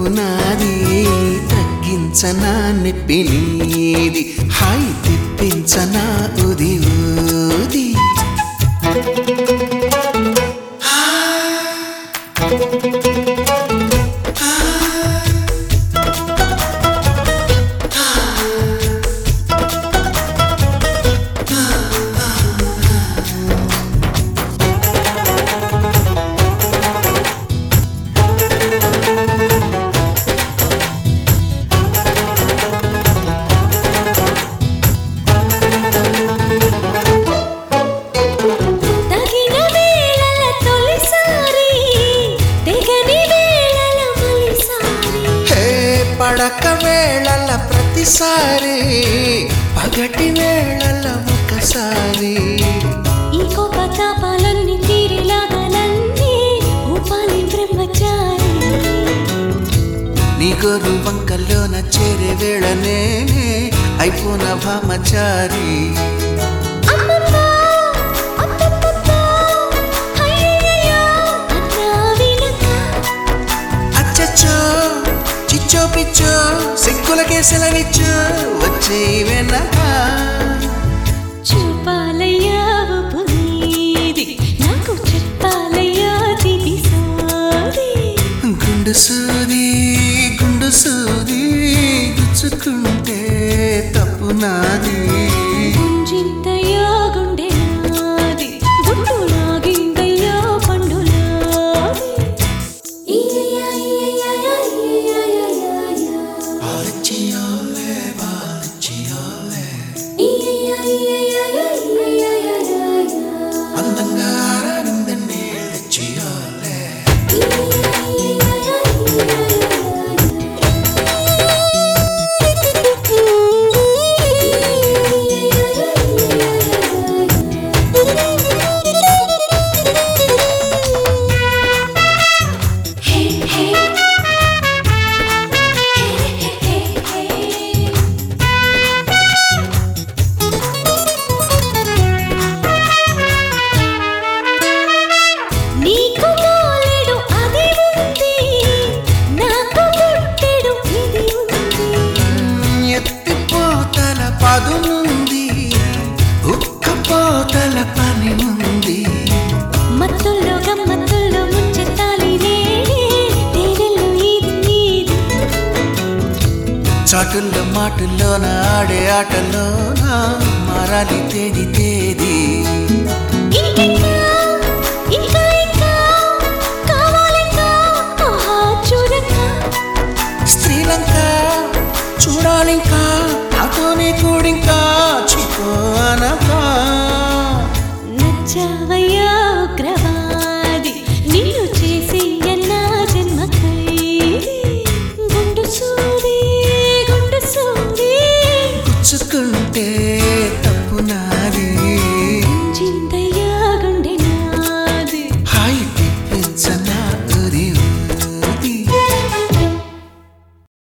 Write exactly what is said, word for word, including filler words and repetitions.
తప్పు నాది తగ్గించనా నొప్పి నీది హాయి తిప్పించనా ఉది ఊది పడక వేళల ప్రతిసారి పగటి వేళల ఒకసారి ఈ కోపతాపాలన్నీ తీరిలాగాలన్నీ ఊపాలి బ్రహ్మచారి నీ గోరు వంకల్లోన చేరే వేళనే అయిపోన భామచారి అచ్చచ్చో చిచ్చో పిచ్చో సిగ్గులకే సెలవిచ్చో వచ్చే వెనక చూపాలయ్యా పునీది నాకు చెప్పాలయ్యా తిది సోది గుండు సూది గుండు సూది గుచ్చుకుంటే తప్పు నాది గుంజింతయ్యా గుండె నాది గుండు లాగిందయ్యా పండులాది ఈయయ్యా ఈయయ్యా ఈయయ్యా బాలచియోలే బాలచియోలే ఈయయ్యా ఈయయ్యా ఈయయ్యా అందంగా ఆరాడిందండి చియోలే నీకు మోలెడు అది ఉంది నాకు పుట్టెడు ఇది ఉంది ఎత్తిపోతల పదునుంది ఉక్కపోతల పని ఉంది మత్తుల్లో గమ్మత్తుల్లో ముంచెత్తాలి నేనే తేనెల్లో ఇది నీది చాటుల్లో మాటుల్లోన ఆడే ఆటలోన మారాలి తేది తేది ఇంకింకా ఇంకా ఇంకా కావాలింకా ఆహా చూడకా స్త్రీలంక చూడాలింకా నాతోనే కూడింకా చిపో అనకా నచ్చావయ్యా ఉగ్రవాది నిన్ను చేసి ఎన్నా జన్మకైది గుండు సూది గుండు సూది గుచ్చుకుంటే